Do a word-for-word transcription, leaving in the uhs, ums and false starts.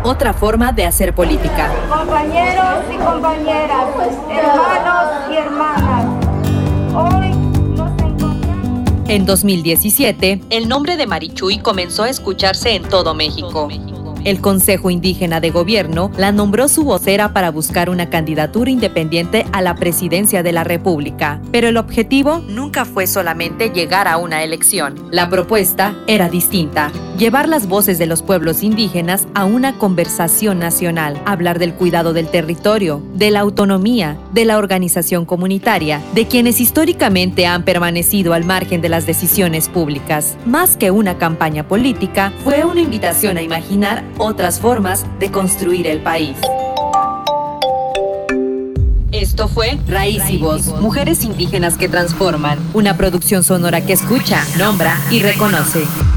otra forma de hacer política. Compañeros y compañeras, hermanos y hermanas, hoy nos encontramos... En dos mil diecisiete, el nombre de Marichuy comenzó a escucharse en todo México. El Consejo Indígena de Gobierno la nombró su vocera para buscar una candidatura independiente a la presidencia de la República. Pero el objetivo nunca fue solamente llegar a una elección. La propuesta era distinta: llevar las voces de los pueblos indígenas a una conversación nacional, hablar del cuidado del territorio, de la autonomía, de la organización comunitaria, de quienes históricamente han permanecido al margen de las decisiones públicas. Más que una campaña política, fue una invitación a imaginar otras formas de construir el país. Esto fue Raíz y Voz, mujeres indígenas que transforman, una producción sonora que escucha, nombra y reconoce.